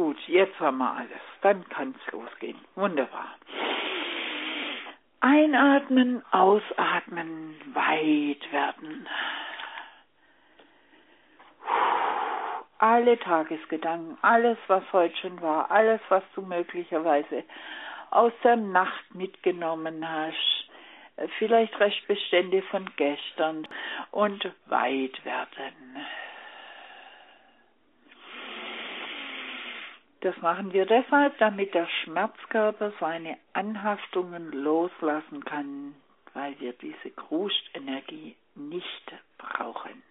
Gut, jetzt haben wir alles. Dann kann es losgehen. Wunderbar. Einatmen, ausatmen, weit werden. Alle Tagesgedanken, alles, was heute schon war, alles, was du möglicherweise aus der Nacht mitgenommen hast, vielleicht Restbestände von gestern und weit werden. Das machen wir deshalb, damit der Schmerzkörper seine Anhaftungen loslassen kann, weil wir diese Krustenergie nicht brauchen.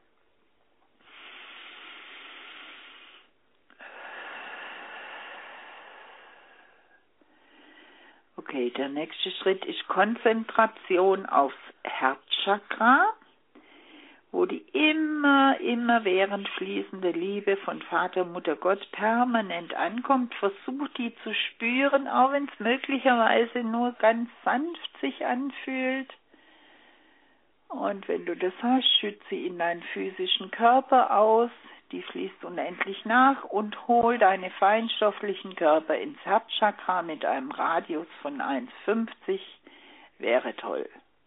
Okay, der nächste Schritt ist Konzentration aufs Herzchakra, wo die immerwährend fließende Liebe von Vater, Mutter, Gott permanent ankommt. Versuch die zu spüren, auch wenn es möglicherweise nur ganz sanft sich anfühlt. Und wenn du das hast, schütze sie in deinen physischen Körper aus. Die fließt unendlich nach und hol deine feinstofflichen Körper ins Herzchakra mit einem Radius von 1,50. Wäre toll.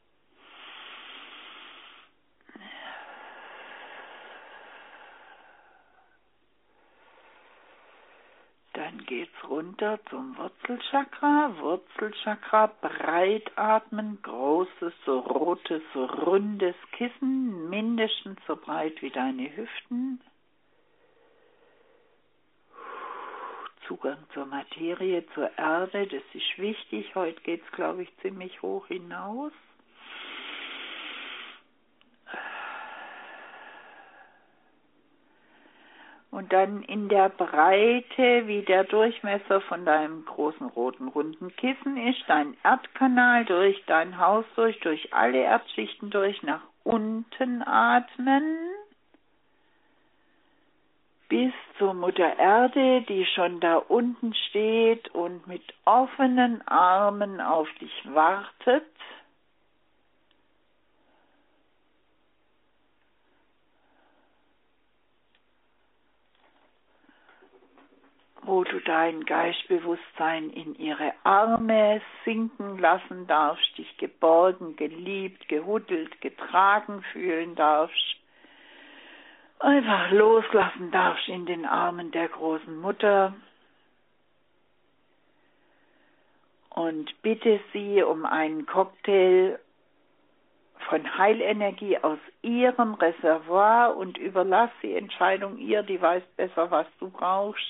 Dann geht's runter zum Wurzelchakra. Wurzelchakra, breit atmen, großes, so rotes, so rundes Kissen, mindestens so breit wie deine Hüften. Zugang zur Materie, zur Erde, das ist wichtig. Heute geht's, glaube ich, ziemlich hoch hinaus. Und dann in der Breite, wie der Durchmesser von deinem großen roten runden Kissen ist, dein Erdkanal durch dein Haus durch alle Erdschichten durch, nach unten atmen, bis zur Mutter Erde, die schon da unten steht und mit offenen Armen auf dich wartet. Wo du dein Geistbewusstsein in ihre Arme sinken lassen darfst, dich geborgen, geliebt, gehuddelt, getragen fühlen darfst, einfach loslassen darfst in den Armen der großen Mutter und bitte sie um einen Cocktail von Heilenergie aus ihrem Reservoir und überlass die Entscheidung ihr, die weiß besser, was du brauchst.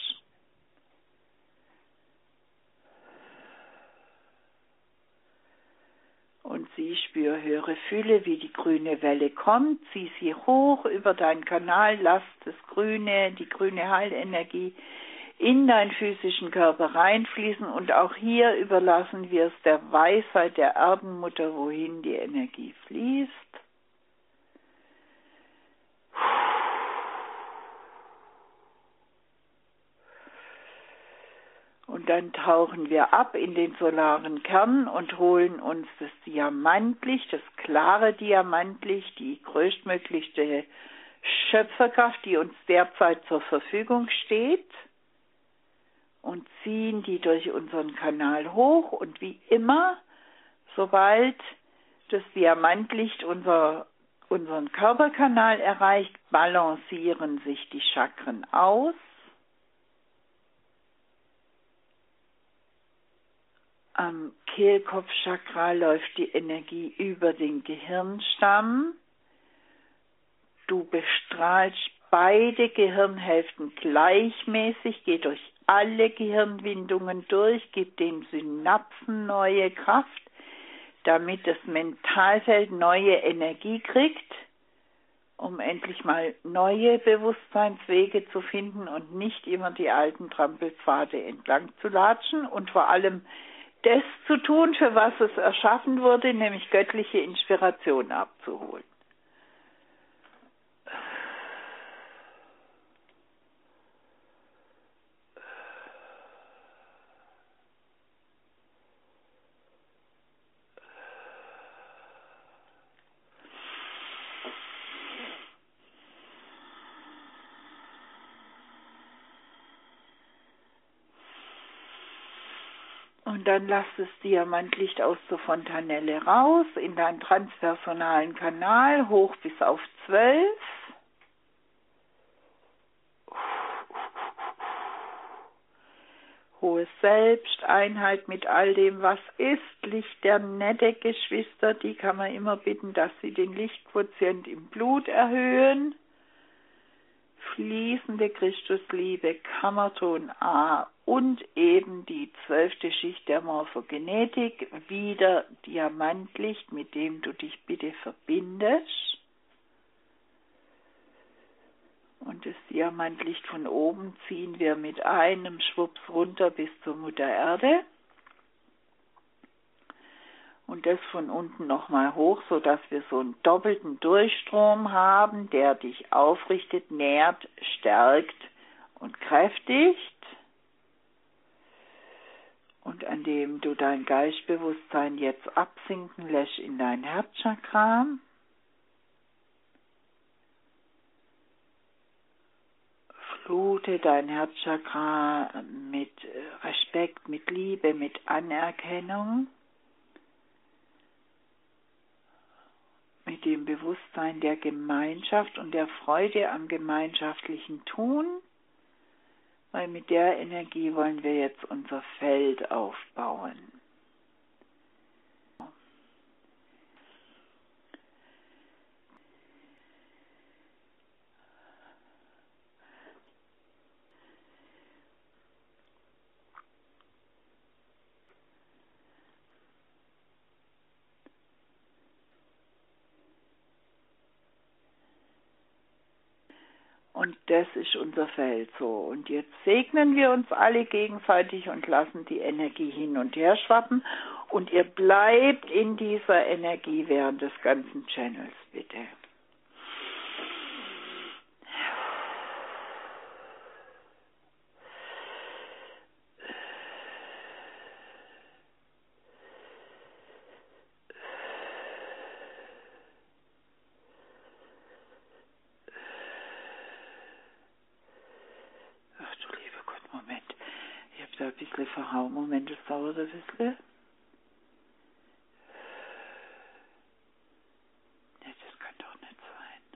Und sieh, spür, höre, fühle, wie die grüne Welle kommt. Zieh sie hoch über deinen Kanal, lass die grüne Heilenergie in deinen physischen Körper reinfließen. Und auch hier überlassen wir es der Weisheit der Erdenmutter, wohin die Energie fließt. Und dann tauchen wir ab in den solaren Kern und holen uns das Diamantlicht, das klare Diamantlicht, die größtmöglichste Schöpferkraft, die uns derzeit zur Verfügung steht, und ziehen die durch unseren Kanal hoch. Und wie immer, sobald das Diamantlicht unseren Körperkanal erreicht, balancieren sich die Chakren aus. Am Kehlkopfchakra läuft die Energie über den Gehirnstamm. Du bestrahlst beide Gehirnhälften gleichmäßig, geh durch alle Gehirnwindungen durch, gib den Synapsen neue Kraft, damit das Mentalfeld neue Energie kriegt, um endlich mal neue Bewusstseinswege zu finden und nicht immer die alten Trampelpfade entlang zu latschen und vor allem das zu tun, für was es erschaffen wurde, nämlich göttliche Inspiration abzuholen. Und dann lass das Diamantlicht aus der Fontanelle raus in deinen transpersonalen Kanal, hoch bis auf 12. Hohe Selbsteinheit mit all dem, was ist. Licht der nette Geschwister, die kann man immer bitten, dass sie den Lichtquotient im Blut erhöhen. Fließende Christusliebe, Kammerton A und eben die 12. Schicht der Morphogenetik, wieder Diamantlicht, mit dem du dich bitte verbindest. Und das Diamantlicht von oben ziehen wir mit einem Schwupps runter bis zur Mutter Erde. Und das von unten nochmal hoch, sodass wir so einen doppelten Durchstrom haben, der dich aufrichtet, nährt, stärkt und kräftigt. Und an dem du dein Geistbewusstsein jetzt absinken lässt in dein Herzchakra. Flute dein Herzchakra mit Respekt, mit Liebe, mit Anerkennung, mit dem Bewusstsein der Gemeinschaft und der Freude am gemeinschaftlichen Tun, weil mit der Energie wollen wir jetzt unser Feld aufbauen. Und das ist unser Feld so. Und jetzt segnen wir uns alle gegenseitig und lassen die Energie hin und her schwappen. Und ihr bleibt in dieser Energie während des ganzen Channels, bitte. Ein bisschen verhauen. Moment, das dauert ein bisschen. Ja, das kann doch nicht sein.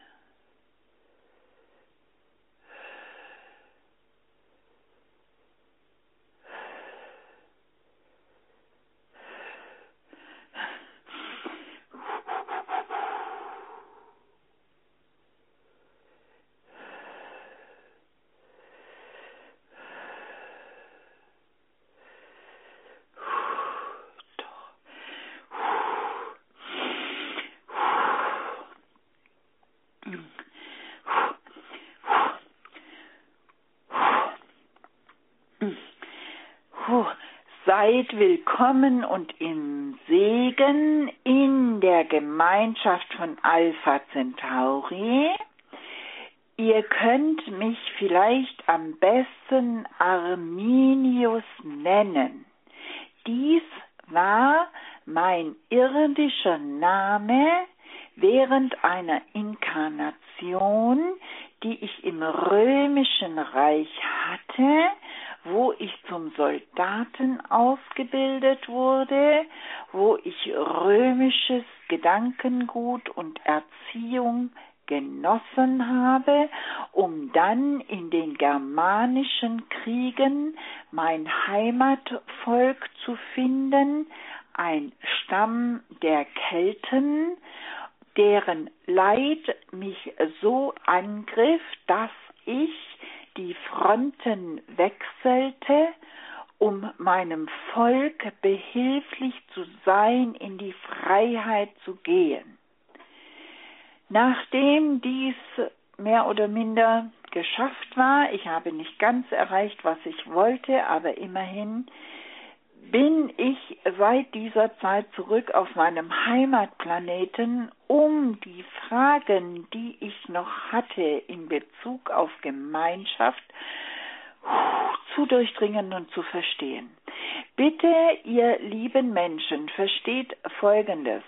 Seid willkommen und im Segen in der Gemeinschaft von Alpha Centauri. Ihr könnt mich vielleicht am besten Arminius nennen. Dies war mein irdischer Name während einer Inkarnation, die ich im Römischen Reich hatte, wo ich zum Soldaten ausgebildet wurde, wo ich römisches Gedankengut und Erziehung genossen habe, um dann in den germanischen Kriegen mein Heimatvolk zu finden, ein Stamm der Kelten, deren Leid mich so angriff, dass ich die Fronten wechselte, um meinem Volk behilflich zu sein, in die Freiheit zu gehen. Nachdem dies mehr oder minder geschafft war, ich habe nicht ganz erreicht, was ich wollte, aber immerhin bin ich seit dieser Zeit zurück auf meinem Heimatplaneten, um die Fragen, die ich noch hatte in Bezug auf Gemeinschaft, zu durchdringen und zu verstehen. Bitte, ihr lieben Menschen, versteht Folgendes.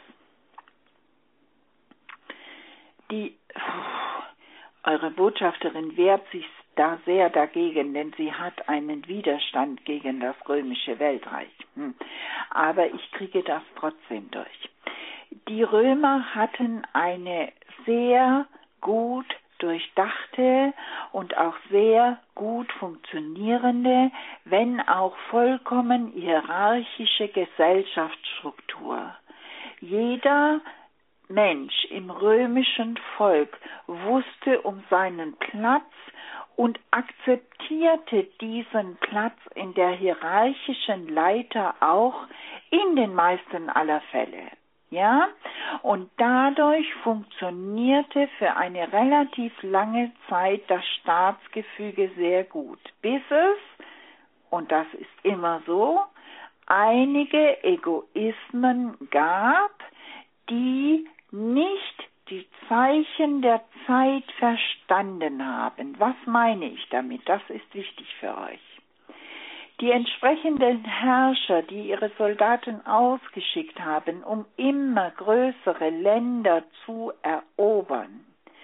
Eure Botschafterin wehrt sich da sehr dagegen, denn sie hat einen Widerstand gegen das römische Weltreich. Aber ich kriege das trotzdem durch. Die Römer hatten eine sehr gut durchdachte und auch sehr gut funktionierende, wenn auch vollkommen hierarchische Gesellschaftsstruktur. Jeder Mensch im römischen Volk wusste um seinen Platz und akzeptierte diesen Platz in der hierarchischen Leiter auch in den meisten aller Fälle. Ja, und dadurch funktionierte für eine relativ lange Zeit das Staatsgefüge sehr gut, bis es, und das ist immer so, einige Egoismen gab, die nicht die Zeichen der Zeit verstanden haben. Was meine ich damit? Das ist wichtig für euch. Die entsprechenden Herrscher, die ihre Soldaten ausgeschickt haben, um immer größere Länder zu erobern,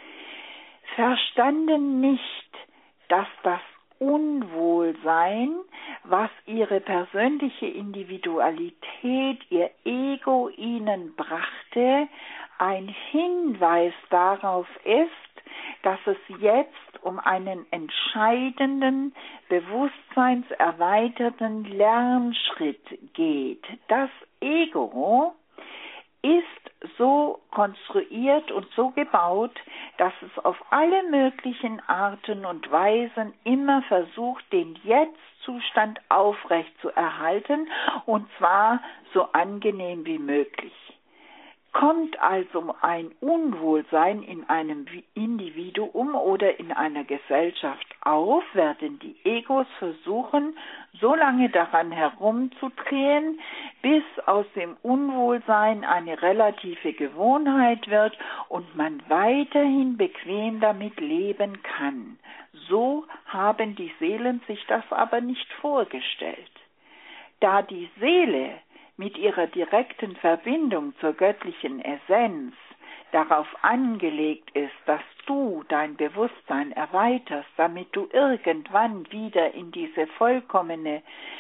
verstanden nicht, dass das Unwohlsein, was ihre persönliche Individualität, ihr Ego ihnen brachte, ein Hinweis darauf ist, dass es jetzt um einen entscheidenden, bewusstseinserweiterten Lernschritt geht. Das Ego ist so konstruiert und so gebaut, dass es auf alle möglichen Arten und Weisen immer versucht, den Jetzt-Zustand aufrecht zu erhalten, und zwar so angenehm wie möglich. Kommt also ein Unwohlsein in einem Individuum oder in einer Gesellschaft auf, werden die Egos versuchen, so lange daran herumzudrehen, bis aus dem Unwohlsein eine relative Gewohnheit wird und man weiterhin bequem damit leben kann. So haben die Seelen sich das aber nicht vorgestellt. Da die Seele mit ihrer direkten Verbindung zur göttlichen Essenz darauf angelegt ist, dass du dein Bewusstsein erweiterst, damit du irgendwann wieder in diese vollkommene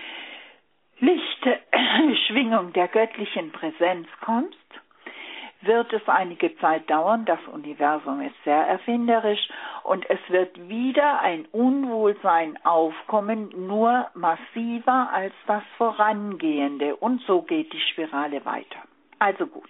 lichte Schwingung der göttlichen Präsenz kommst, wird es einige Zeit dauern. Das Universum ist sehr erfinderisch und es wird wieder ein Unwohlsein aufkommen, nur massiver als das vorangehende. Und so geht die Spirale weiter. Also gut.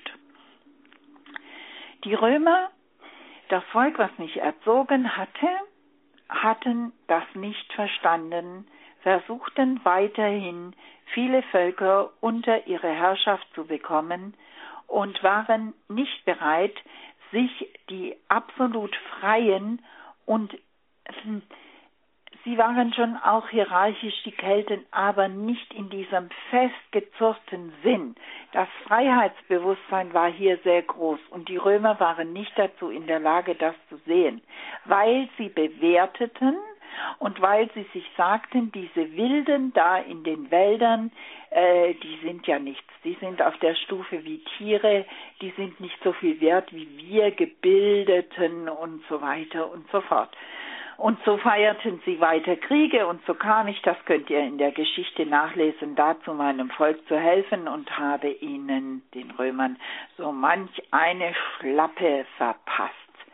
Die Römer, das Volk, was mich erzogen hatte, hatten das nicht verstanden, versuchten weiterhin viele Völker unter ihre Herrschaft zu bekommen und waren nicht bereit, sich die absolut freien und sie waren schon auch hierarchisch die Kelten, aber nicht in diesem festgezurrten Sinn. Das Freiheitsbewusstsein war hier sehr groß und die Römer waren nicht dazu in der Lage, das zu sehen, weil sie bewerteten und weil sie sich sagten, diese Wilden da in den Wäldern, die sind ja nichts, die sind auf der Stufe wie Tiere, die sind nicht so viel wert wie wir Gebildeten und so weiter und so fort. Und so feierten sie weiter Kriege und so kam ich, das könnt ihr in der Geschichte nachlesen, dazu meinem Volk zu helfen und habe ihnen, den Römern, so manch eine Schlappe verpasst.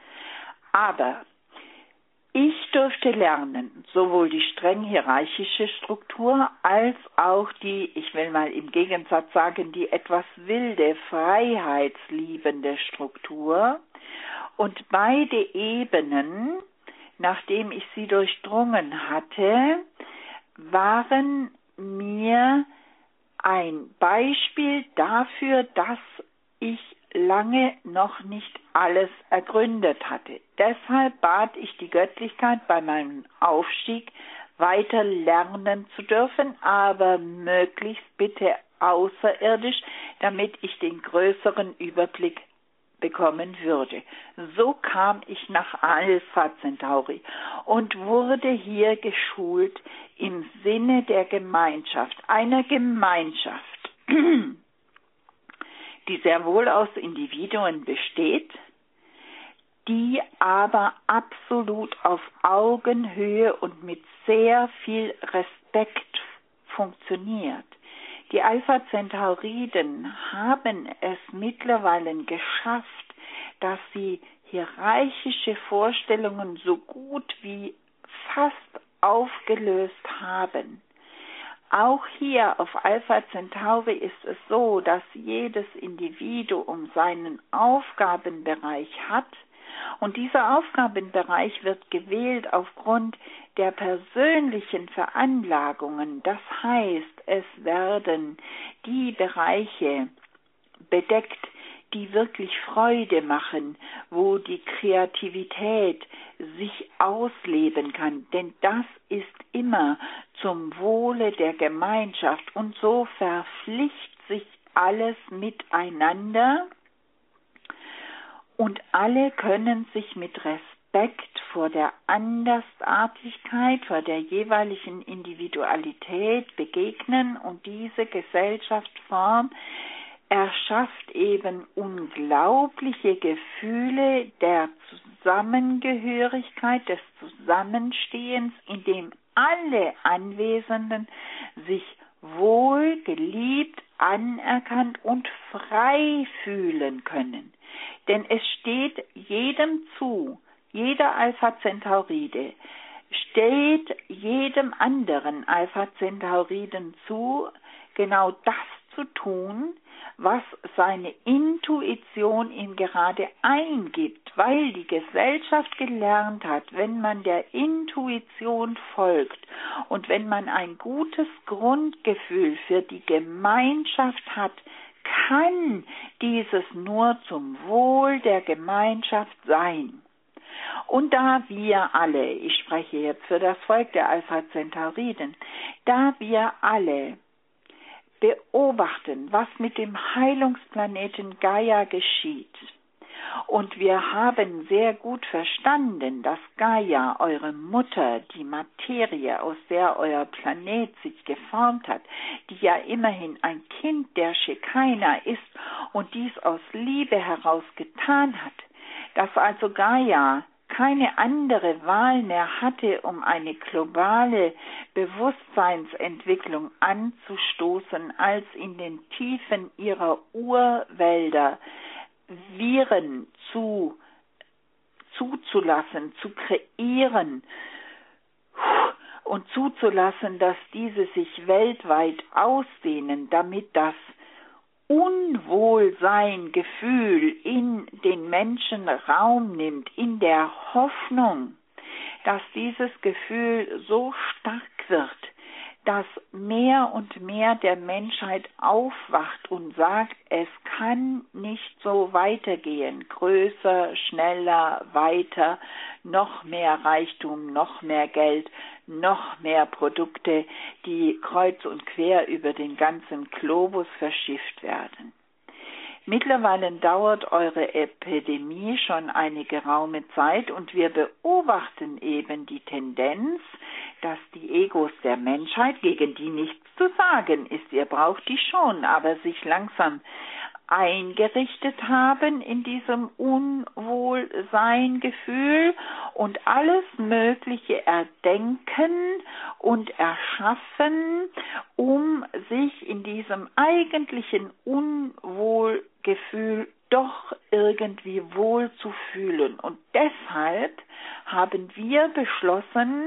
Aber ich durfte lernen, sowohl die streng hierarchische Struktur als auch die, ich will mal im Gegensatz sagen, die etwas wilde, freiheitsliebende Struktur. Und beide Ebenen, nachdem ich sie durchdrungen hatte, waren mir ein Beispiel dafür, dass ich lange noch nicht alles ergründet hatte. Deshalb bat ich die Göttlichkeit bei meinem Aufstieg, weiter lernen zu dürfen, aber möglichst bitte außerirdisch, damit ich den größeren Überblick bekommen würde. So kam ich nach Alpha Centauri und wurde hier geschult im Sinne der Gemeinschaft, einer Gemeinschaft, die sehr wohl aus Individuen besteht, die aber absolut auf Augenhöhe und mit sehr viel Respekt funktioniert. Die Alpha Centauriden haben es mittlerweile geschafft, dass sie hierarchische Vorstellungen so gut wie fast aufgelöst haben. Auch hier auf Alpha Centauri ist es so, dass jedes Individuum seinen Aufgabenbereich hat und dieser Aufgabenbereich wird gewählt aufgrund der persönlichen Veranlagungen. Das heißt, es werden die Bereiche bedeckt, die wirklich Freude machen, wo die Kreativität sich ausleben kann. Denn das ist immer zum Wohle der Gemeinschaft und so verpflichtet sich alles miteinander und alle können sich mit Respekt vor der Andersartigkeit, vor der jeweiligen Individualität begegnen und diese Gesellschaftsform erschafft eben unglaubliche Gefühle der Zusammengehörigkeit, des Zusammenstehens, in dem alle Anwesenden sich wohl, geliebt, anerkannt und frei fühlen können. Denn es steht jedem zu, jeder Alpha Centauride steht jedem anderen Alpha Centauriden zu, genau das zu tun, was seine Intuition ihm gerade eingibt, weil die Gesellschaft gelernt hat, wenn man der Intuition folgt und wenn man ein gutes Grundgefühl für die Gemeinschaft hat, kann dieses nur zum Wohl der Gemeinschaft sein. Und da wir alle, ich spreche jetzt für das Volk der Alpha Centauriden, da wir alle beobachten, was mit dem Heilungsplaneten Gaia geschieht. Und wir haben sehr gut verstanden, dass Gaia, eure Mutter, die Materie, aus der euer Planet sich geformt hat, die ja immerhin ein Kind der Shekinah ist und dies aus Liebe heraus getan hat, dass also Gaia keine andere Wahl mehr hatte, um eine globale Bewusstseinsentwicklung anzustoßen, als in den Tiefen ihrer Urwälder Viren zuzulassen, zu kreieren und zuzulassen, dass diese sich weltweit ausdehnen, damit das Unwohlsein-Gefühl in den Menschen Raum nimmt, in der Hoffnung, dass dieses Gefühl so stark wird, dass mehr und mehr der Menschheit aufwacht und sagt, es kann nicht so weitergehen, größer, schneller, weiter, noch mehr Reichtum, noch mehr Geld, noch mehr Produkte, die kreuz und quer über den ganzen Globus verschifft werden. Mittlerweile dauert eure Epidemie schon eine geraume Zeit und wir beobachten eben die Tendenz, dass die Egos der Menschheit, gegen die nichts zu sagen ist, ihr braucht die schon, aber sich langsam eingerichtet haben in diesem Unwohlsein-Gefühl und alles Mögliche erdenken und erschaffen, um sich in diesem eigentlichen Unwohlgefühl doch irgendwie wohl zu fühlen. Und deshalb haben wir beschlossen,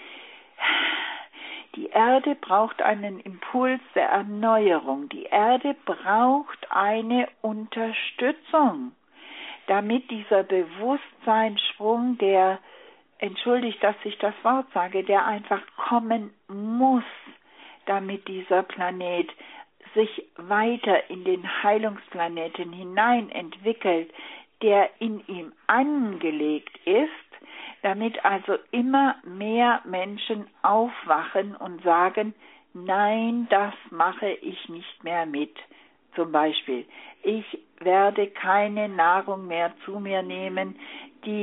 die Erde braucht einen Impuls der Erneuerung. Die Erde braucht eine Unterstützung, damit dieser Bewusstseinssprung, der, entschuldigt, dass ich das Wort sage, der einfach kommen muss, damit dieser Planet sich weiter in den Heilungsplaneten hinein entwickelt, der in ihm angelegt ist, damit also immer mehr Menschen aufwachen und sagen, nein, das mache ich nicht mehr mit. Zum Beispiel, ich werde keine Nahrung mehr zu mir nehmen, die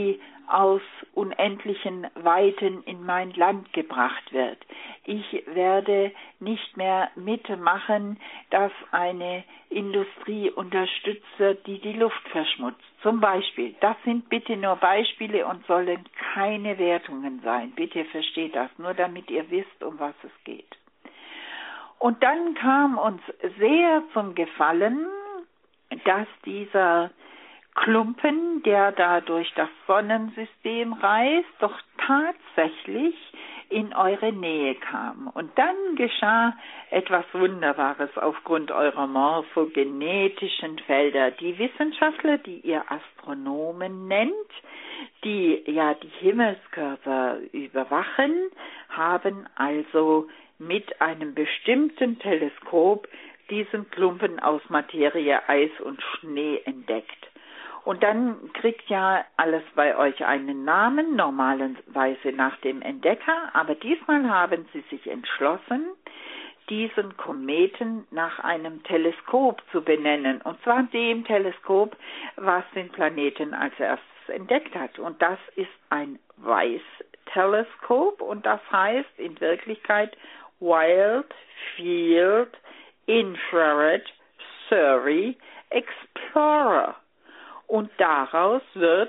aus unendlichen Weiten in mein Land gebracht wird. Ich werde nicht mehr mitmachen, dass eine Industrie unterstütze, die die Luft verschmutzt. Zum Beispiel. Das sind bitte nur Beispiele und sollen keine Wertungen sein. Bitte versteht das, nur damit ihr wisst, um was es geht. Und dann kam uns sehr zum Gefallen, dass dieser Klumpen, der da durch das Sonnensystem reist, doch tatsächlich in eure Nähe kam. Und dann geschah etwas Wunderbares aufgrund eurer morphogenetischen Felder. Die Wissenschaftler, die ihr Astronomen nennt, die ja die Himmelskörper überwachen, haben also mit einem bestimmten Teleskop diesen Klumpen aus Materie, Eis und Schnee entdeckt. Und dann kriegt ja alles bei euch einen Namen, normalerweise nach dem Entdecker, aber diesmal haben sie sich entschlossen, diesen Kometen nach einem Teleskop zu benennen, und zwar dem Teleskop, was den Planeten als erstes entdeckt hat. Und das ist ein Weiss-Teleskop und das heißt in Wirklichkeit Wild Field Infrared Survey Explorer. Und daraus wird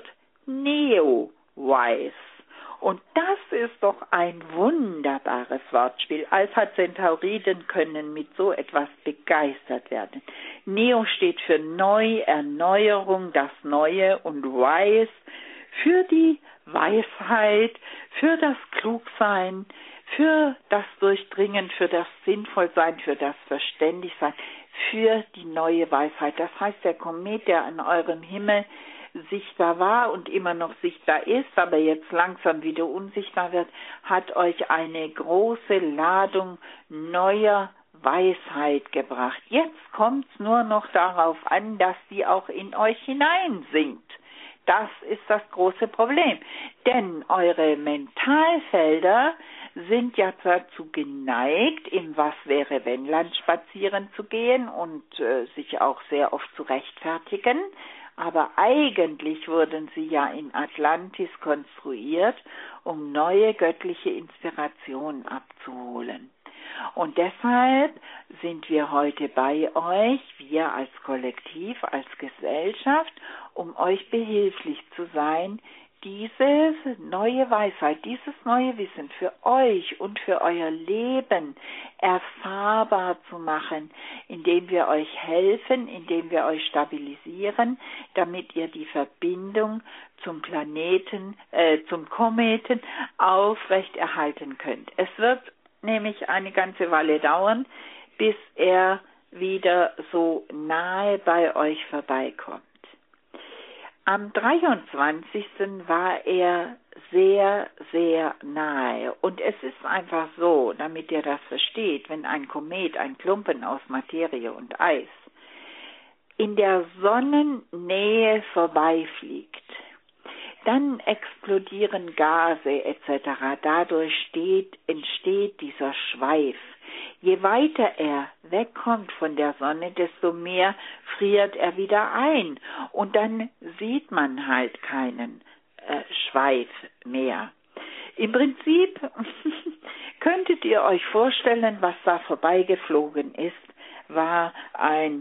Neo-Weiss. Und das ist doch ein wunderbares Wortspiel. Alpha Centauriden können mit so etwas begeistert werden. Neo steht für Neu, Erneuerung, das Neue, und Weiss für die Weisheit, für das Klugsein, für das Durchdringen, für das Sinnvollsein, für das Verständigsein, für die neue Weisheit. Das heißt, der Komet, der an eurem Himmel sichtbar war und immer noch sichtbar ist, aber jetzt langsam wieder unsichtbar wird, hat euch eine große Ladung neuer Weisheit gebracht. Jetzt kommt es nur noch darauf an, dass sie auch in euch hineinsinkt. Das ist das große Problem. Denn eure Mentalfelder sind ja dazu geneigt, im Was-wäre-wenn-Land spazieren zu gehen und sich auch sehr oft zu rechtfertigen. Aber eigentlich wurden sie ja in Atlantis konstruiert, um neue göttliche Inspirationen abzuholen. Und deshalb sind wir heute bei euch, wir als Kollektiv, als Gesellschaft, um euch behilflich zu sein, diese neue Weisheit, dieses neue Wissen für euch und für euer Leben erfahrbar zu machen, indem wir euch helfen, indem wir euch stabilisieren, damit ihr die Verbindung zum Planeten, zum Kometen aufrechterhalten könnt. Es wird nämlich eine ganze Weile dauern, bis er wieder so nahe bei euch vorbeikommt. Am 23. war er sehr, sehr nahe. Und es ist einfach so, damit ihr das versteht, wenn ein Komet, ein Klumpen aus Materie und Eis, in der Sonnennähe vorbeifliegt, dann explodieren Gase etc. Dadurch entsteht dieser Schweif. Je weiter er wegkommt von der Sonne, desto mehr friert er wieder ein. Und dann sieht man halt keinen Schweif mehr. Im Prinzip könntet ihr euch vorstellen, was da vorbeigeflogen ist, war ein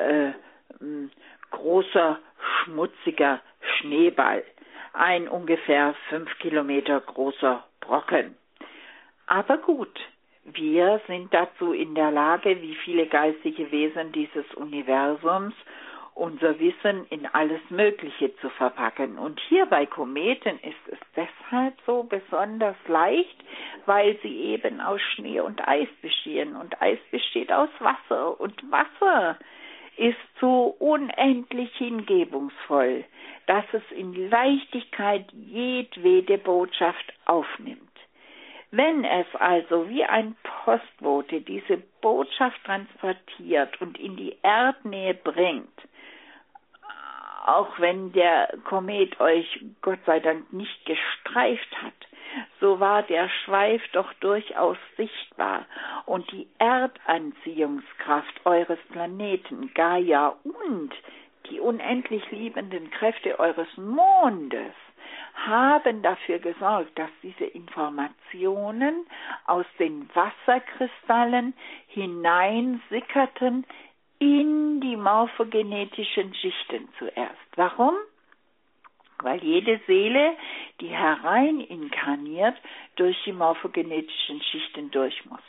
großer, schmutziger Schneeball. Ein ungefähr 5 Kilometer großer Brocken. Aber gut, wir sind dazu in der Lage, wie viele geistige Wesen dieses Universums, unser Wissen in alles Mögliche zu verpacken. Und hier bei Kometen ist es deshalb so besonders leicht, weil sie eben aus Schnee und Eis bestehen. Und Eis besteht aus Wasser. Und Wasser ist so unendlich hingebungsvoll, dass es in Leichtigkeit jedwede Botschaft aufnimmt. Wenn es also wie ein Postbote diese Botschaft transportiert und in die Erdnähe bringt, auch wenn der Komet euch Gott sei Dank nicht gestreift hat, so war der Schweif doch durchaus sichtbar und die Erdanziehungskraft eures Planeten Gaia und die unendlich liebenden Kräfte eures Mondes haben dafür gesorgt, dass diese Informationen aus den Wasserkristallen hineinsickerten in die morphogenetischen Schichten zuerst. Warum? Weil jede Seele, die hereininkarniert, durch die morphogenetischen Schichten durch muss.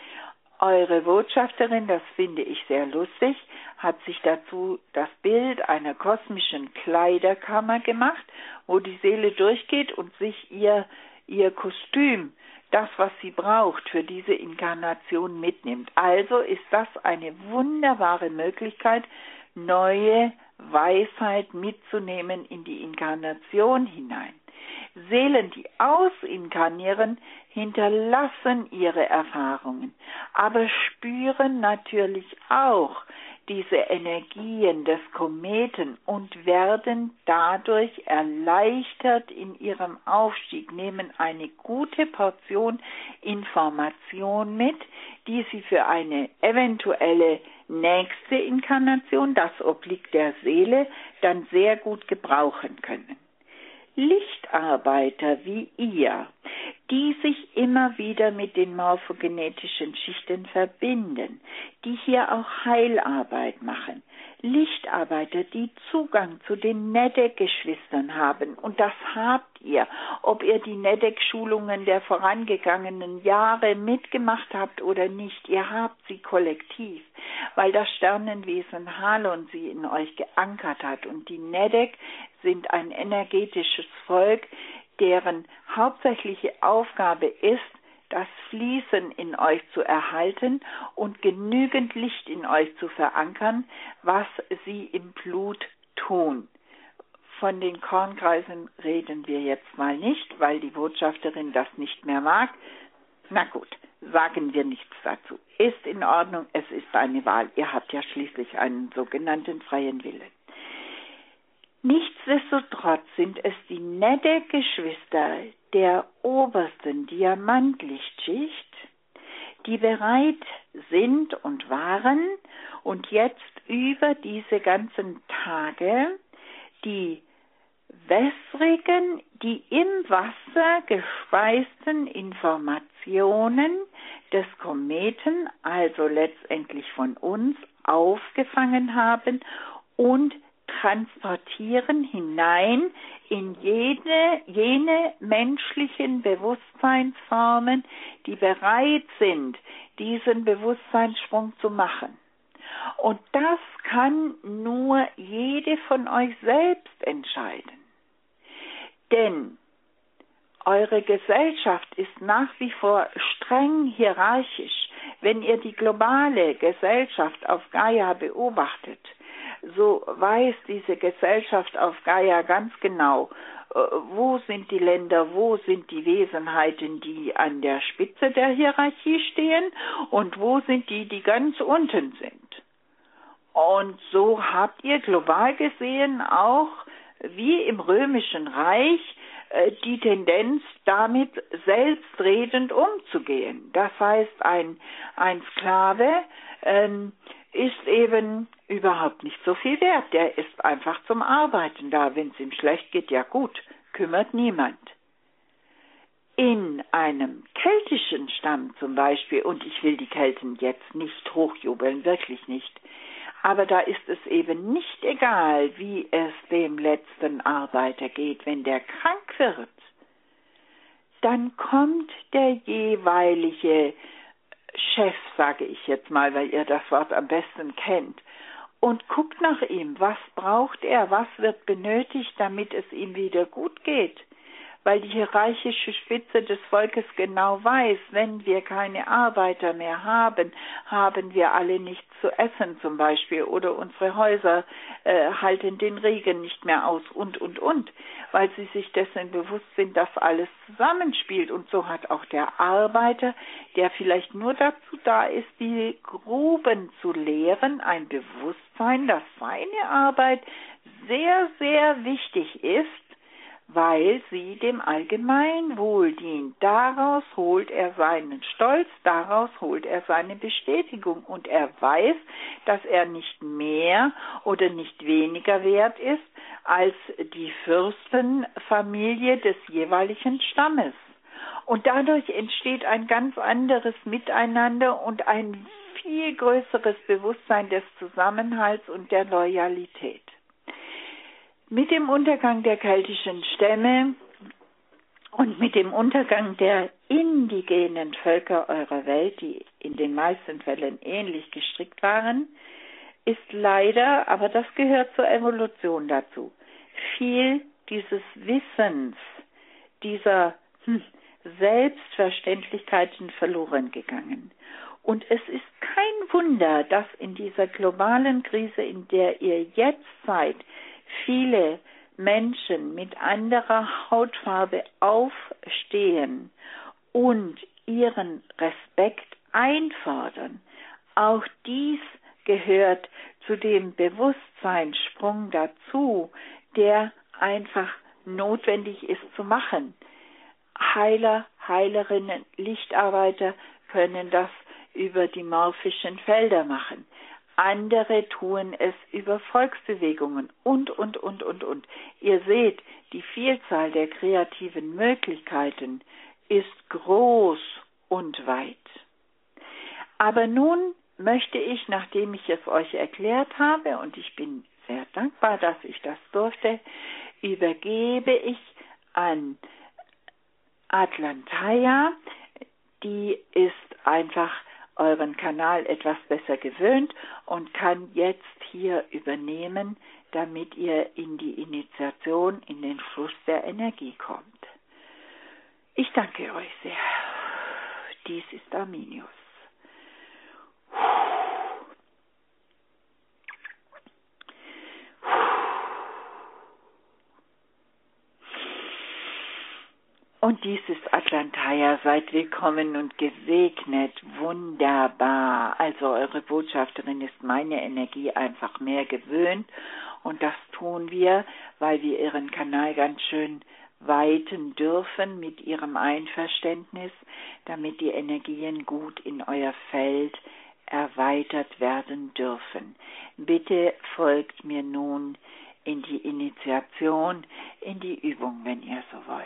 Eure Botschafterin, das finde ich sehr lustig, hat sich dazu das Bild einer kosmischen Kleiderkammer gemacht, wo die Seele durchgeht und sich ihr Kostüm, das, was sie braucht, für diese Inkarnation mitnimmt. Also ist das eine wunderbare Möglichkeit, neue Weisheit mitzunehmen in die Inkarnation hinein. Seelen, die ausinkarnieren, hinterlassen ihre Erfahrungen, aber spüren natürlich auch diese Energien des Kometen und werden dadurch erleichtert in ihrem Aufstieg, nehmen eine gute Portion Information mit, die sie für eine eventuelle nächste Inkarnation, das obliegt der Seele, dann sehr gut gebrauchen können. Lichtarbeiter wie ihr, die sich immer wieder mit den morphogenetischen Schichten verbinden, die hier auch Heilarbeit machen, Lichtarbeiter, die Zugang zu den Nedek-Geschwistern haben, und das habt ihr, ob ihr die Nedek-Schulungen der vorangegangenen Jahre mitgemacht habt oder nicht, ihr habt sie kollektiv, weil das Sternenwesen Halon sie in euch geankert hat, und die Nedek sind ein energetisches Volk, deren hauptsächliche Aufgabe ist, das Fließen in euch zu erhalten und genügend Licht in euch zu verankern, was sie im Blut tun. Von den Kornkreisen reden wir jetzt mal nicht, weil die Botschafterin das nicht mehr mag. Na gut, sagen wir nichts dazu. Ist in Ordnung, es ist eine Wahl. Ihr habt ja schließlich einen sogenannten freien Willen. Nichtsdestotrotz sind es die Nedek-Geschwister der obersten Diamantlichtschicht, die bereit sind und waren und jetzt über diese ganzen Tage die wässrigen, die im Wasser gespeisten Informationen des Kometen, also letztendlich von uns, aufgefangen haben und transportieren hinein in jene menschlichen Bewusstseinsformen, die bereit sind, diesen Bewusstseinssprung zu machen. Und das kann nur jede von euch selbst entscheiden. Denn eure Gesellschaft ist nach wie vor streng hierarchisch. Wenn ihr die globale Gesellschaft auf Gaia beobachtet, so weiß diese Gesellschaft auf Gaia ganz genau, wo sind die Länder, wo sind die Wesenheiten, die an der Spitze der Hierarchie stehen und wo sind die, die ganz unten sind. Und so habt ihr global gesehen auch, wie im Römischen Reich, die Tendenz, damit selbstredend umzugehen. Das heißt, ein Sklave ist eben überhaupt nicht so viel wert. Der ist einfach zum Arbeiten da. Wenn es ihm schlecht geht, ja gut, kümmert niemand. In einem keltischen Stamm zum Beispiel, und ich will die Kelten jetzt nicht hochjubeln, wirklich nicht, aber da ist es eben nicht egal, wie es dem letzten Arbeiter geht. Wenn der krank wird, dann kommt der jeweilige Chef, sage ich jetzt mal, weil ihr das Wort am besten kennt, und guckt nach ihm, was braucht er, was wird benötigt, damit es ihm wieder gut geht. Weil die hierarchische Spitze des Volkes genau weiß, wenn wir keine Arbeiter mehr haben, haben wir alle nichts zu essen zum Beispiel, oder unsere Häuser halten den Regen nicht mehr aus und, weil sie sich dessen bewusst sind, dass alles zusammenspielt. Und so hat auch der Arbeiter, der vielleicht nur dazu da ist, die Gruben zu leeren, ein Bewusstsein, dass seine Arbeit sehr, sehr wichtig ist, weil sie dem Allgemeinwohl dient. Daraus holt er seinen Stolz, daraus holt er seine Bestätigung und er weiß, dass er nicht mehr oder nicht weniger wert ist als die Fürstenfamilie des jeweiligen Stammes. Und dadurch entsteht ein ganz anderes Miteinander und ein viel größeres Bewusstsein des Zusammenhalts und der Loyalität. Mit dem Untergang der keltischen Stämme und mit dem Untergang der indigenen Völker eurer Welt, die in den meisten Fällen ähnlich gestrickt waren, ist leider, aber das gehört zur Evolution dazu, viel dieses Wissens, dieser Selbstverständlichkeiten verloren gegangen. Und es ist kein Wunder, dass in dieser globalen Krise, in der ihr jetzt seid, viele Menschen mit anderer Hautfarbe aufstehen und ihren Respekt einfordern. Auch dies gehört zu dem Bewusstseinssprung dazu, der einfach notwendig ist zu machen. Heiler, Heilerinnen, Lichtarbeiter können das über die morphischen Felder machen. Andere tun es über Volksbewegungen und. Ihr seht, die Vielzahl der kreativen Möglichkeiten ist groß und weit. Aber nun möchte ich, nachdem ich es euch erklärt habe, und ich bin sehr dankbar, dass ich das durfte, übergebe ich an Atlanteia. Die ist einfach euren Kanal etwas besser gewöhnt und kann jetzt hier übernehmen, damit ihr in die Initiation, in den Fluss der Energie kommt. Ich danke euch sehr. Dies ist Arminius. Und dies ist Atlanteia, seid willkommen und gesegnet, wunderbar. Also eure Botschafterin ist meine Energie einfach mehr gewöhnt und das tun wir, weil wir ihren Kanal ganz schön weiten dürfen mit ihrem Einverständnis, damit die Energien gut in euer Feld erweitert werden dürfen. Bitte folgt mir nun in die Initiation, in die Übung, wenn ihr so wollt.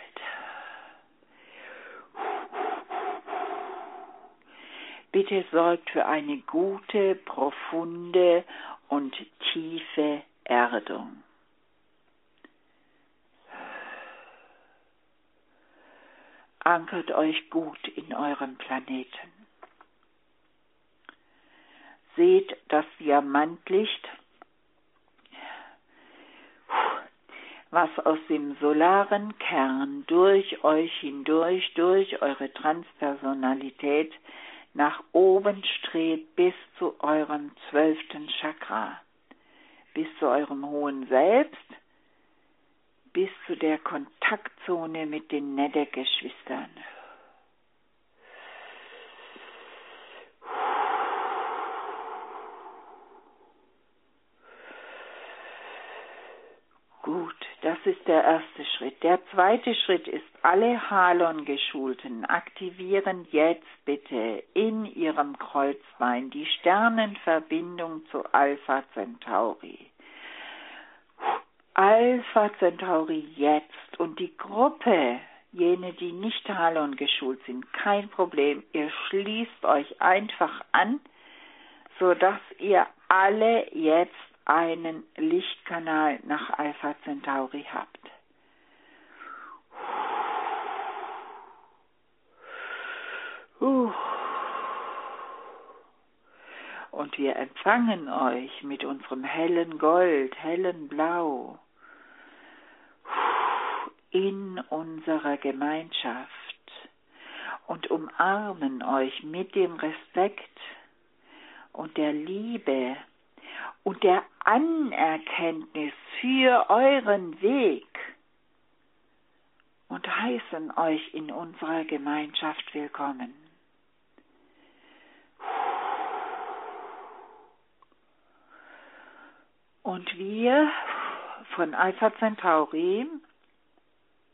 Bitte sorgt für eine gute, profunde und tiefe Erdung. Ankert euch gut in eurem Planeten. Seht das Diamantlicht, was aus dem solaren Kern durch euch hindurch, durch eure Transpersonalität nach oben strebt bis zu eurem 12. Chakra, bis zu eurem hohen Selbst, bis zu der Kontaktzone mit den Nede-Geschwistern. Gut, das ist der erste Schritt. Der zweite Schritt ist, alle Halon-Geschulten aktivieren jetzt bitte in ihrem Kreuzbein die Sternenverbindung zu Alpha Centauri. Alpha Centauri jetzt und die Gruppe, jene, die nicht Halon geschult sind, kein Problem. Ihr schließt euch einfach an, sodass ihr alle jetzt einen Lichtkanal nach Alpha Centauri habt. Und wir empfangen euch mit unserem hellen Gold, hellen Blau in unserer Gemeinschaft und umarmen euch mit dem Respekt und der Liebe und der Anerkenntnis für euren Weg und heißen euch in unserer Gemeinschaft willkommen. Und wir von Alpha Centauri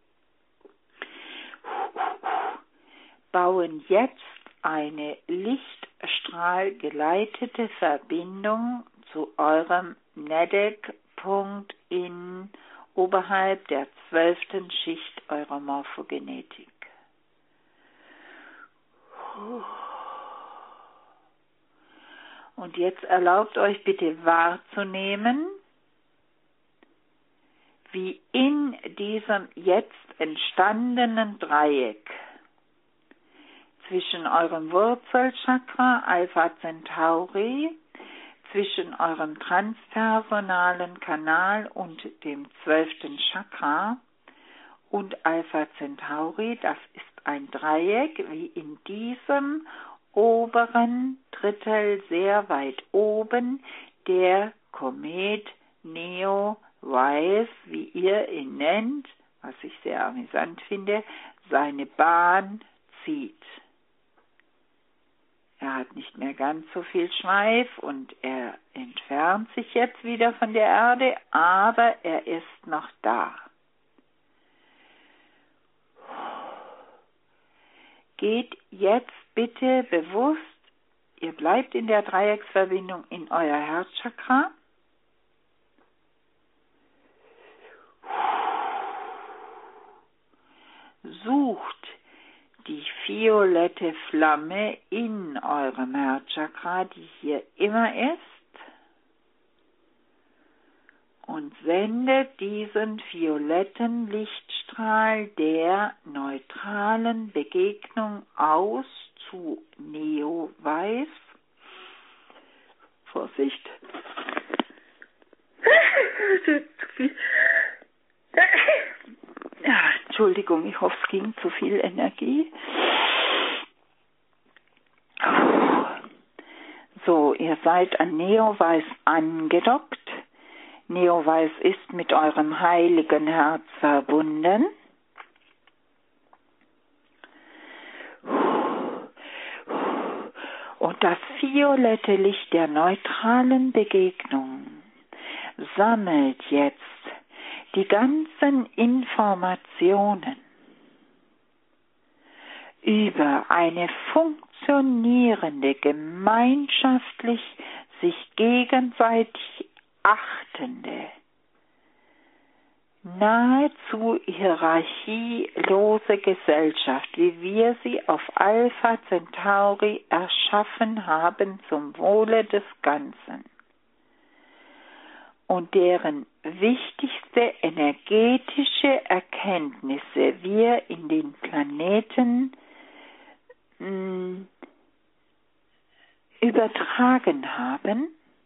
bauen jetzt eine lichtstrahlgeleitete Verbindung zu eurem Nedek-Punkt oberhalb der 12. Schicht eurer Morphogenetik. Und jetzt erlaubt euch bitte wahrzunehmen, wie in diesem jetzt entstandenen Dreieck zwischen eurem Wurzelchakra Alpha Centauri, zwischen eurem transpersonalen Kanal und dem 12. Chakra und Alpha Centauri, das ist ein Dreieck, wie in diesem oberen Drittel sehr weit oben der Komet Neowise, wie ihr ihn nennt, was ich sehr amüsant finde, seine Bahn zieht. Er hat nicht mehr ganz so viel Schweif und er entfernt sich jetzt wieder von der Erde, aber er ist noch da. Geht jetzt bitte bewusst, ihr bleibt in der Dreiecksverbindung in euer Herzchakra. Sucht die violette Flamme in eurem Herzchakra, die hier immer ist, und sendet diesen violetten Lichtstrahl der neutralen Begegnung aus zu Neowise. Vorsicht. Zu viel. Ja, Entschuldigung, ich hoffe, es ging zu viel Energie. So, ihr seid an Neowise angedockt. Neowise ist mit eurem heiligen Herz verbunden. Und das violette Licht der neutralen Begegnung sammelt jetzt die ganzen Informationen über eine funktionierende, gemeinschaftlich sich gegenseitig achtende, nahezu hierarchielose Gesellschaft, wie wir sie auf Alpha Centauri erschaffen haben zum Wohle des Ganzen und deren wichtigste energetische Erkenntnisse wir in den Planeten übertragen haben.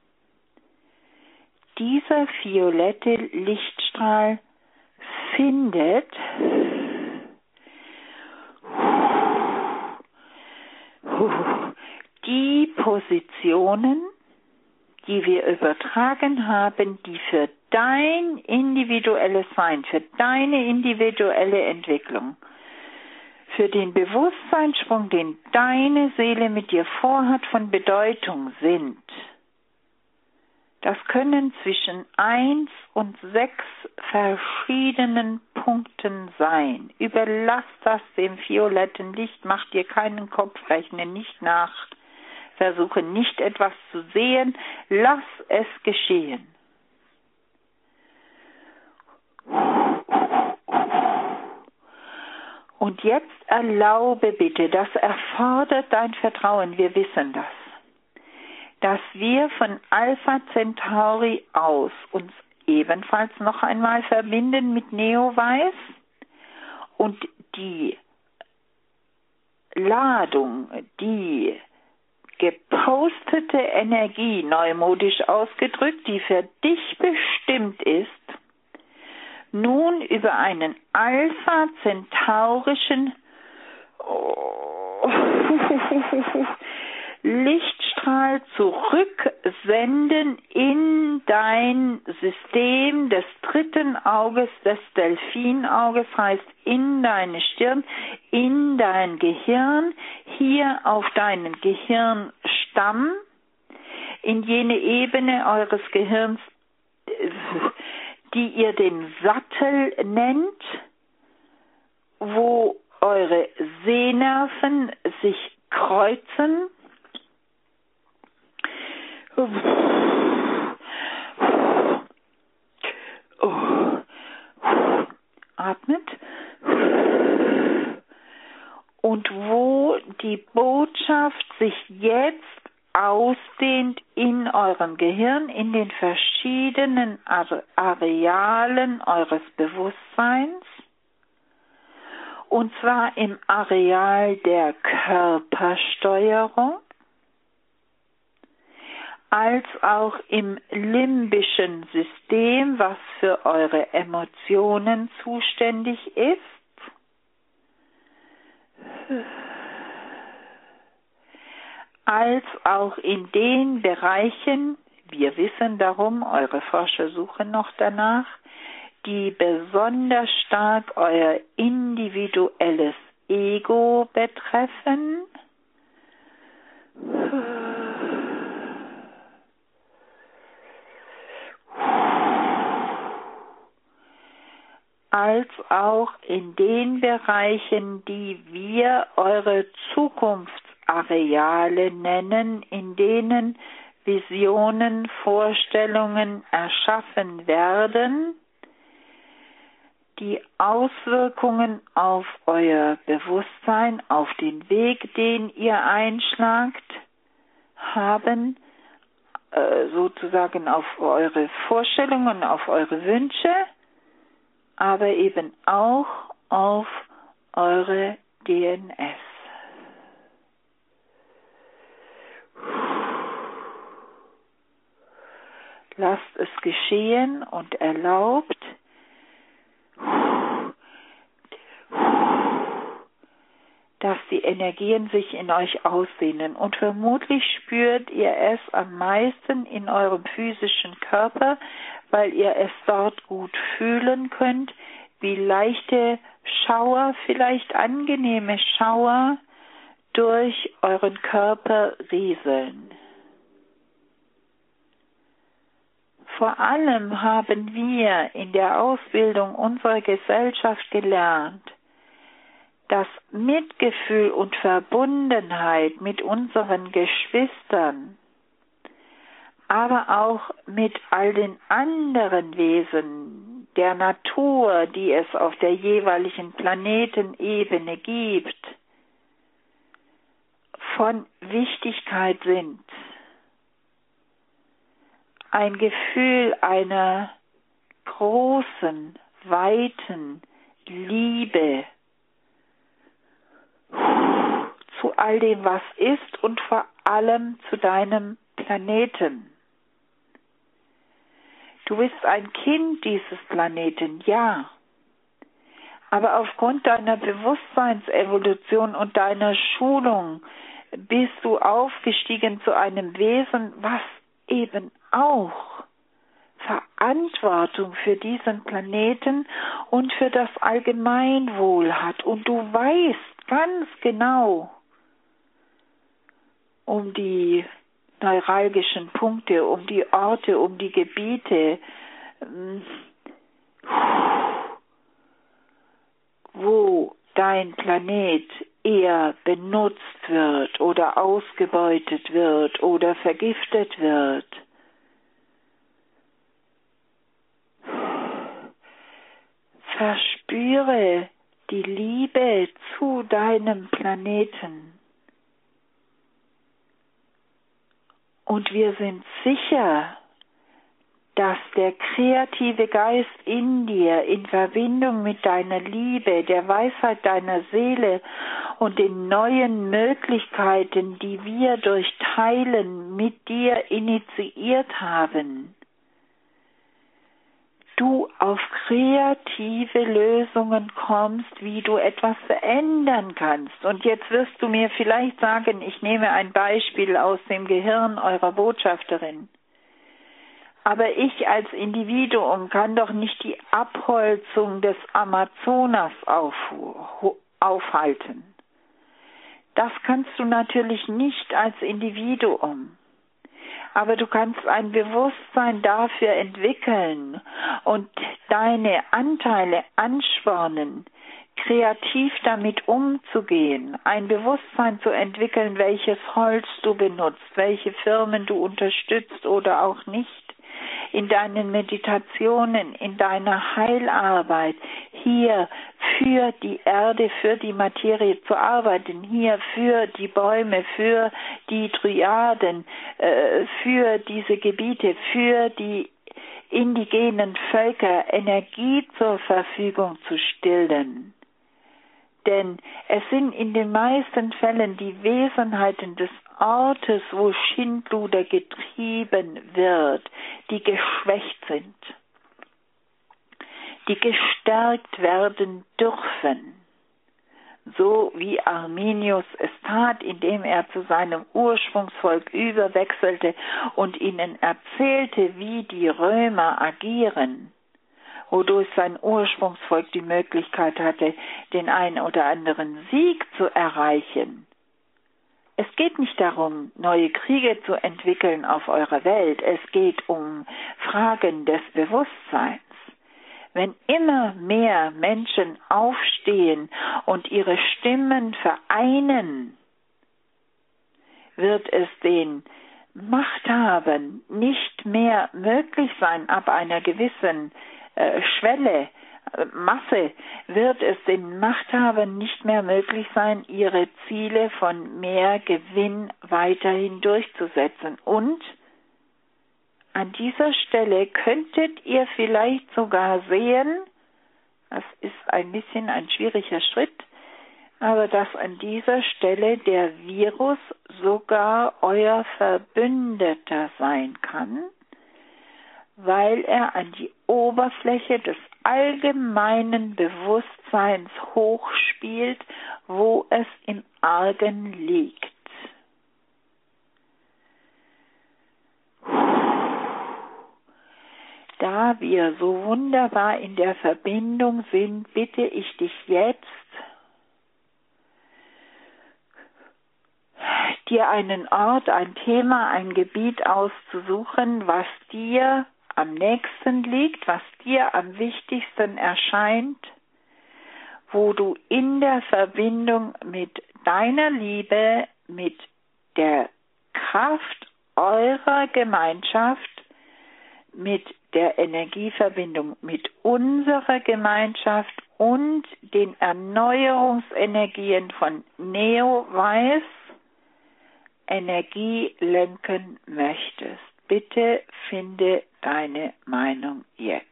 Dieser violette Lichtstrahl findet die Positionen, die wir übertragen haben, die für dein individuelles Sein, für deine individuelle Entwicklung, für den Bewusstseinssprung, den deine Seele mit dir vorhat, von Bedeutung sind. Das können zwischen 1 und 6 verschiedenen Punkten sein. Überlass das dem violetten Licht, mach dir keinen Kopf, rechne nicht nach, versuche nicht etwas zu sehen, lass es geschehen. Und jetzt erlaube bitte, das erfordert dein Vertrauen, wir wissen das, dass wir von Alpha Centauri aus uns ebenfalls noch einmal verbinden mit Neowise und die Ladung, die gepostete Energie, neumodisch ausgedrückt, die für dich bestimmt ist, nun über einen Alpha Centaurischen Lichtstrahl zurücksenden in dein System des 3. Auges, des Delfinauges, heißt in deine Stirn, in dein Gehirn, hier auf deinen Gehirnstamm, in jene Ebene eures Gehirns, die ihr den Sattel nennt, wo eure Sehnerven sich kreuzen. Atmet. Und wo die Botschaft sich jetzt ausdehnt in eurem Gehirn, in den verschiedenen Arealen eures Bewusstseins, und zwar im Areal der Körpersteuerung, als auch im limbischen System, was für eure Emotionen zuständig ist. Als auch in den Bereichen, wir wissen darum, eure Forscher suchen noch danach, die besonders stark euer individuelles Ego betreffen. Als auch in den Bereichen, die wir eure Zukunftsareale nennen, in denen Visionen, Vorstellungen erschaffen werden, die Auswirkungen auf euer Bewusstsein, auf den Weg, den ihr einschlagt, haben, sozusagen auf eure Vorstellungen, auf eure Wünsche, aber eben auch auf eure DNS. Lasst es geschehen und erlaubt, dass die Energien sich in euch ausdehnen. Und vermutlich spürt ihr es am meisten in eurem physischen Körper, weil ihr es dort gut fühlen könnt, wie leichte Schauer, vielleicht angenehme Schauer durch euren Körper rieseln. Vor allem haben wir in der Ausbildung unserer Gesellschaft gelernt, dass Mitgefühl und Verbundenheit mit unseren Geschwistern, aber auch mit all den anderen Wesen der Natur, die es auf der jeweiligen Planetenebene gibt, von Wichtigkeit sind. Ein Gefühl einer großen, weiten Liebe zu all dem, was ist und vor allem zu deinem Planeten. Du bist ein Kind dieses Planeten, ja. Aber aufgrund deiner Bewusstseinsevolution und deiner Schulung bist du aufgestiegen zu einem Wesen, was eben auch Verantwortung für diesen Planeten und für das Allgemeinwohl hat. Und du weißt ganz genau um die neuralgischen Punkte, um die Orte, um die Gebiete, wo dein Planet eher benutzt wird oder ausgebeutet wird oder vergiftet wird. Verspüre die Liebe zu deinem Planeten. Und wir sind sicher, dass der kreative Geist in dir in Verbindung mit deiner Liebe, der Weisheit deiner Seele und den neuen Möglichkeiten, die wir durch Teilen mit dir initiiert haben, du auf kreative Lösungen kommst, wie du etwas verändern kannst. Und jetzt wirst du mir vielleicht sagen, ich nehme ein Beispiel aus dem Gehirn eurer Botschafterin. Aber ich als Individuum kann doch nicht die Abholzung des Amazonas aufhalten. Das kannst du natürlich nicht als Individuum. Aber du kannst ein Bewusstsein dafür entwickeln und deine Anteile anspornen, kreativ damit umzugehen, ein Bewusstsein zu entwickeln, welches Holz du benutzt, welche Firmen du unterstützt oder auch nicht, in deinen Meditationen, in deiner Heilarbeit, hier für die Erde, für die Materie zu arbeiten, hier für die Bäume, für die Dryaden, für diese Gebiete, für die indigenen Völker Energie zur Verfügung zu stellen. Denn es sind in den meisten Fällen die Wesenheiten des Ortes, wo Schindluder getrieben wird, die geschwächt sind, die gestärkt werden dürfen. So wie Arminius es tat, indem er zu seinem Ursprungsvolk überwechselte und ihnen erzählte, wie die Römer agieren, wodurch sein Ursprungsvolk die Möglichkeit hatte, den einen oder anderen Sieg zu erreichen. Es geht nicht darum, neue Kriege zu entwickeln auf eurer Welt. Es geht um Fragen des Bewusstseins. Wenn immer mehr Menschen aufstehen und ihre Stimmen vereinen, wird es den Machthabern nicht mehr möglich sein, ab einer gewissen Schwelle, Masse, wird es den Machthabern nicht mehr möglich sein, ihre Ziele von mehr Gewinn weiterhin durchzusetzen. Und an dieser Stelle könntet ihr vielleicht sogar sehen, das ist ein bisschen ein schwieriger Schritt, aber dass an dieser Stelle der Virus sogar euer Verbündeter sein kann, weil er an die Oberfläche des allgemeinen Bewusstseins hochspielt, wo es im Argen liegt. Da wir so wunderbar in der Verbindung sind, bitte ich dich jetzt, dir einen Ort, ein Thema, ein Gebiet auszusuchen, was dir am nächsten liegt, was dir am wichtigsten erscheint, wo du in der Verbindung mit deiner Liebe, mit der Kraft eurer Gemeinschaft, mit der Energieverbindung mit unserer Gemeinschaft und den Erneuerungsenergien von Neo-Weiß Energie lenken möchtest. Bitte finde deine Meinung jetzt.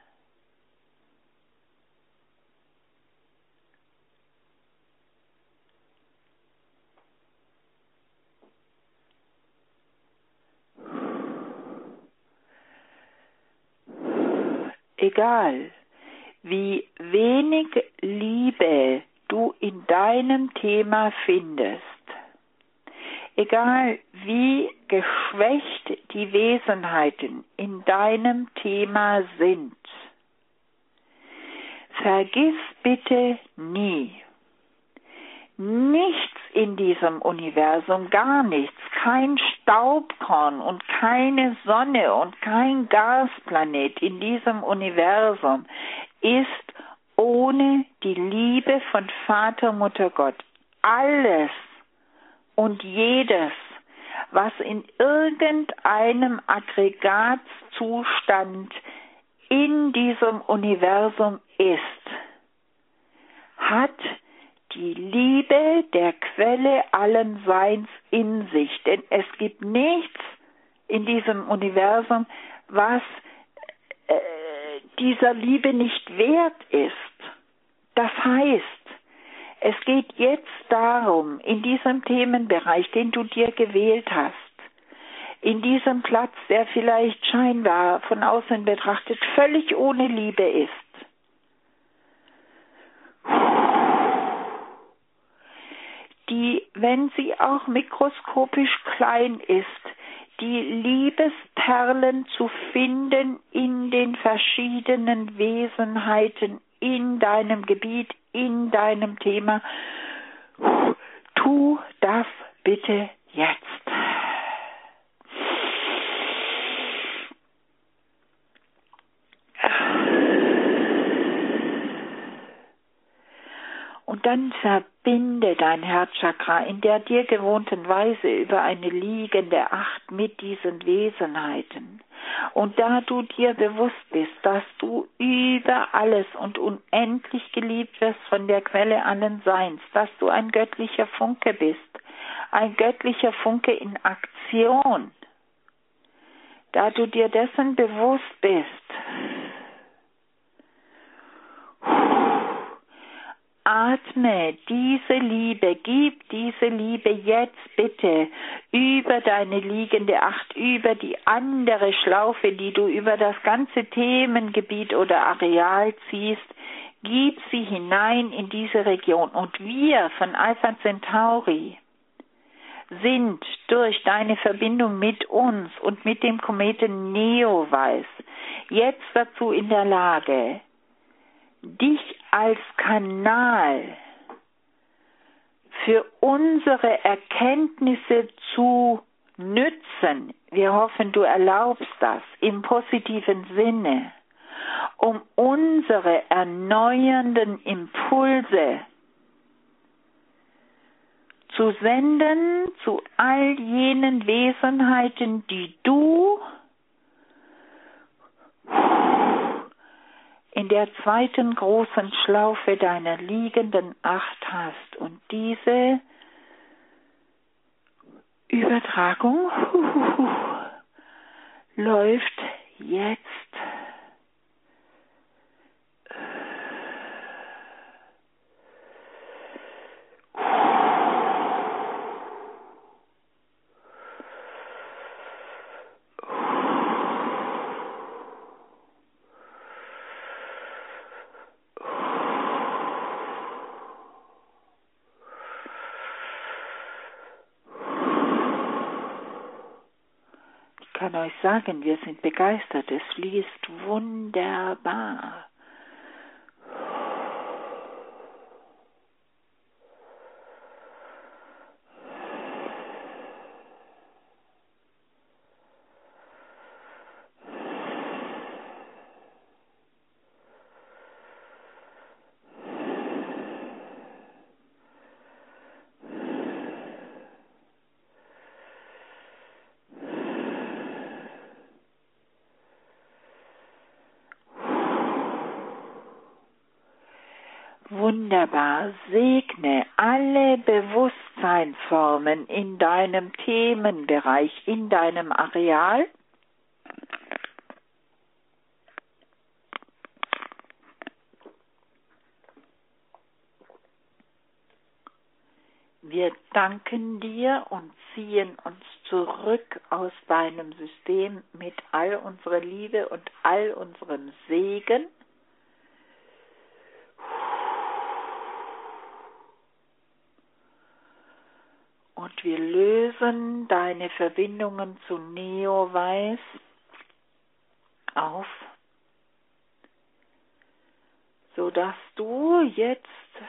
Egal, wie wenig Liebe du in deinem Thema findest, egal wie geschwächt die Wesenheiten in deinem Thema sind, vergiss bitte nie, nichts in diesem Universum, gar nichts, kein Staubkorn und keine Sonne und kein Gasplanet in diesem Universum ist ohne die Liebe von Vater, Mutter, Gott. Alles und jedes, was in irgendeinem Aggregatzustand in diesem Universum ist, hat die Liebe der Quelle allen Seins in sich. Denn es gibt nichts in diesem Universum, was dieser Liebe nicht wert ist. Das heißt, es geht jetzt darum, in diesem Themenbereich, den du dir gewählt hast, in diesem Platz, der vielleicht scheinbar von außen betrachtet völlig ohne Liebe ist, die, wenn sie auch mikroskopisch klein ist, die Liebesperlen zu finden in den verschiedenen Wesenheiten, in deinem Gebiet, in deinem Thema. Tu das bitte jetzt. dann verbinde dein Herzchakra in der dir gewohnten Weise über eine liegende Acht mit diesen Wesenheiten. Und da du dir bewusst bist, dass du über alles und unendlich geliebt wirst von der Quelle allen Seins, dass du ein göttlicher Funke bist, ein göttlicher Funke in Aktion, da du dir dessen bewusst bist, atme diese Liebe, gib diese Liebe jetzt bitte über deine liegende Acht, über die andere Schlaufe, die du über das ganze Themengebiet oder Areal ziehst, gib sie hinein in diese Region. Und wir von Alpha Centauri sind durch deine Verbindung mit uns und mit dem Kometen Neowise jetzt dazu in der Lage, dich als Kanal für unsere Erkenntnisse zu nützen. Wir hoffen, du erlaubst das im positiven Sinne, um unsere erneuernden Impulse zu senden zu all jenen Wesenheiten, die du in der zweiten großen Schlaufe deiner liegenden Acht hast. Und diese Übertragung läuft jetzt. Ich kann euch sagen, wir sind begeistert. Es fließt wunderbar. Wunderbar, segne alle Bewusstseinsformen in deinem Themenbereich, in deinem Areal. Wir danken dir und ziehen uns zurück aus deinem System mit all unserer Liebe und all unserem Segen. Und wir lösen deine Verbindungen zu Neowise auf, sodass du jetzt,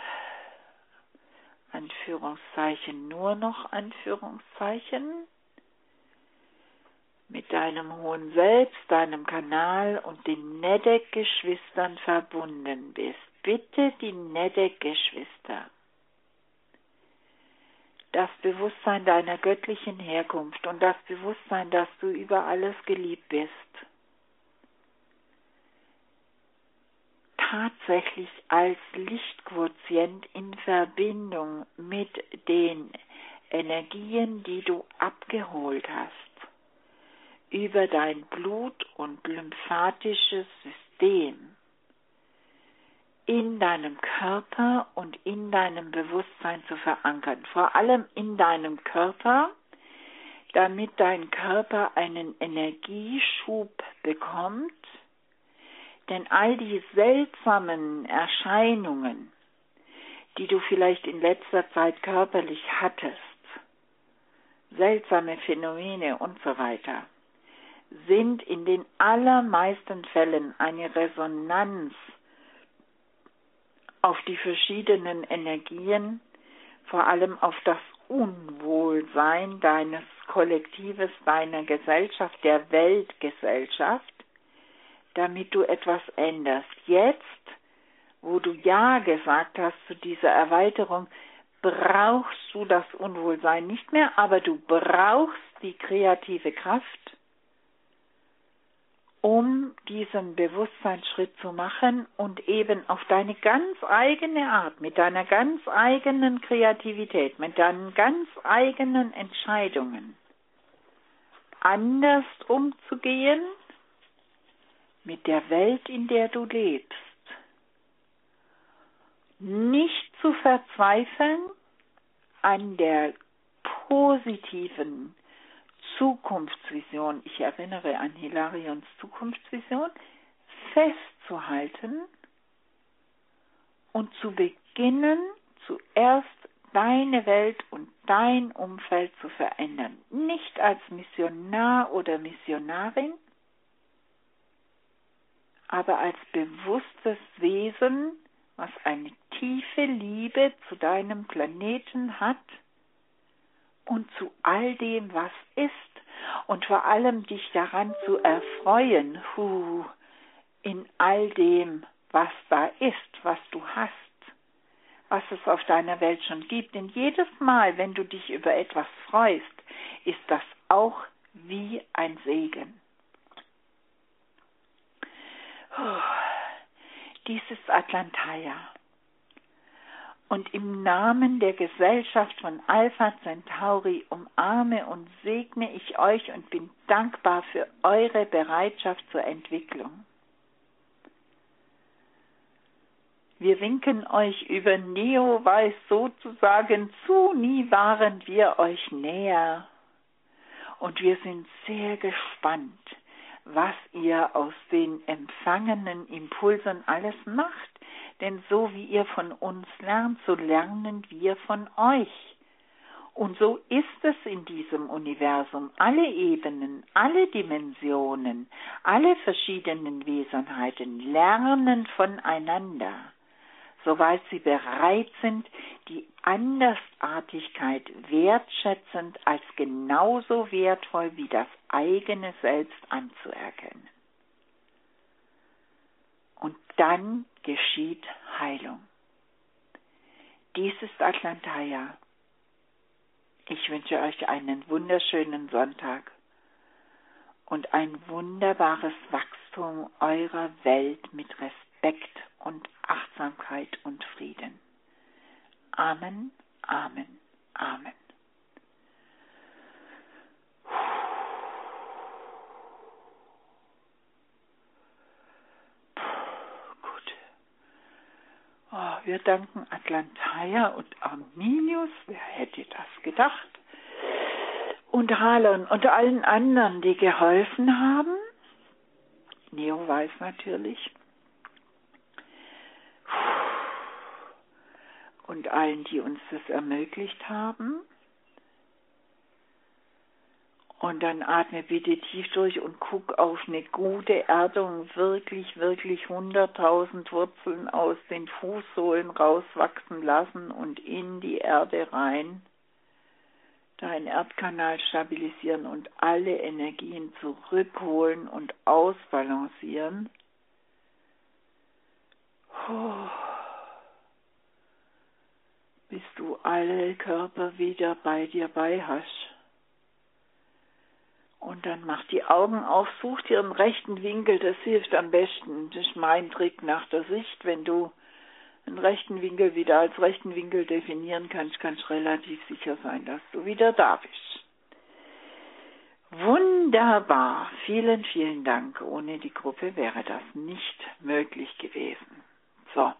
Anführungszeichen, nur noch Anführungszeichen, mit deinem hohen Selbst, deinem Kanal und den Nedek-Geschwistern verbunden bist. Bitte die Nedek-Geschwister, das Bewusstsein deiner göttlichen Herkunft und das Bewusstsein, dass du über alles geliebt bist, tatsächlich als Lichtquotient in Verbindung mit den Energien, die du abgeholt hast, über dein Blut- und lymphatisches System in deinem Körper und in deinem Bewusstsein zu verankern. Vor allem in deinem Körper, damit dein Körper einen Energieschub bekommt. Denn all die seltsamen Erscheinungen, die du vielleicht in letzter Zeit körperlich hattest, seltsame Phänomene und so weiter, sind in den allermeisten Fällen eine Resonanz auf die verschiedenen Energien, vor allem auf das Unwohlsein deines Kollektives, deiner Gesellschaft, der Weltgesellschaft, damit du etwas änderst. Jetzt wo du Ja gesagt hast zu dieser Erweiterung, brauchst du das Unwohlsein nicht mehr, aber du brauchst die kreative Kraft, um diesen Bewusstseinsschritt zu machen und eben auf deine ganz eigene Art, mit deiner ganz eigenen Kreativität, mit deinen ganz eigenen Entscheidungen anders umzugehen mit der Welt, in der du lebst. Nicht zu verzweifeln an der positiven Zukunftsvision, ich erinnere an Hilarions Zukunftsvision, festzuhalten und zu beginnen, zuerst deine Welt und dein Umfeld zu verändern. Nicht als Missionar oder Missionarin, aber als bewusstes Wesen, was eine tiefe Liebe zu deinem Planeten hat und zu all dem, was ist, und vor allem dich daran zu erfreuen, in all dem, was da ist, was du hast, was es auf deiner Welt schon gibt. Denn jedes Mal, wenn du dich über etwas freust, ist das auch wie ein Segen. Dies ist Atlantaya. Und im Namen der Gesellschaft von Alpha Centauri umarme und segne ich euch und bin dankbar für eure Bereitschaft zur Entwicklung. Wir winken euch über Neoweiß sozusagen zu, nie waren wir euch näher. Und wir sind sehr gespannt, was ihr aus den empfangenen Impulsen alles macht. Denn so wie ihr von uns lernt, so lernen wir von euch. Und so ist es in diesem Universum. Alle Ebenen, alle Dimensionen, alle verschiedenen Wesenheiten lernen voneinander, soweit sie bereit sind, die Andersartigkeit wertschätzend als genauso wertvoll wie das eigene Selbst anzuerkennen. Und dann geschieht Heilung. Dies ist Atlantaya. Ich wünsche euch einen wunderschönen Sonntag und ein wunderbares Wachstum eurer Welt mit Respekt und Achtsamkeit und Frieden. Amen, Amen, Amen. Wir danken Atlantaya und Arminius, wer hätte das gedacht, und Halon und allen anderen, die geholfen haben, Neoweiß natürlich, und allen, die uns das ermöglicht haben. Und dann atme bitte tief durch und guck auf eine gute Erdung, wirklich, wirklich 100.000 Wurzeln aus den Fußsohlen rauswachsen lassen und in die Erde rein, deinen Erdkanal stabilisieren und alle Energien zurückholen und ausbalancieren. Bis du alle Körper wieder bei dir bei hast. Und dann mach die Augen auf, such dir einen rechten Winkel, das hilft am besten. Das ist mein Trick nach der Sicht. Wenn du einen rechten Winkel wieder als rechten Winkel definieren kannst, kannst du relativ sicher sein, dass du wieder da bist. Wunderbar, vielen, vielen Dank. Ohne die Gruppe wäre das nicht möglich gewesen. So,